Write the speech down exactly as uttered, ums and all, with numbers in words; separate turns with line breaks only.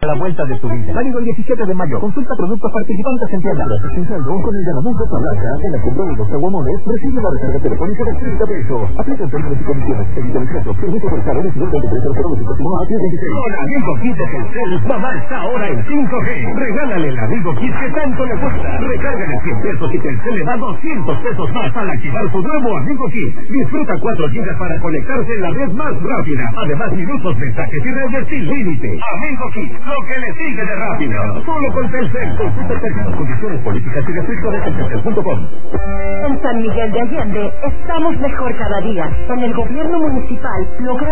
A la vuelta de tu vida. Válido el diecisiete de mayo. Consulta productos participantes en tienda.
Presentando con el ganador de Blanca en la compra de los aguamones, recibe la recarga telefónica de treinta pesos. Aplica términos y condiciones. Evita el exceso. Servicio por cargo de ciento veintitrés cero cero a diez veintiséis.
Con Amigo Kit de Telcel, mamá está ahora en cinco G. Regálale el Amigo Kit que tanto le gusta. Recárgale cien pesos y Telcel le da doscientos pesos más al activar su nuevo Amigo Kit. Disfruta cuatro gigas para conectarse en la red más rápida. Además, minutos, mensajes y redes sin límite. Amigo Kit, lo que le sigue de rápido. Solo con Telcel. Consulta términos, condiciones políticas y restricciones en telcel punto com.
En San Miguel de Allende estamos mejor cada día. En el gobierno municipal logramos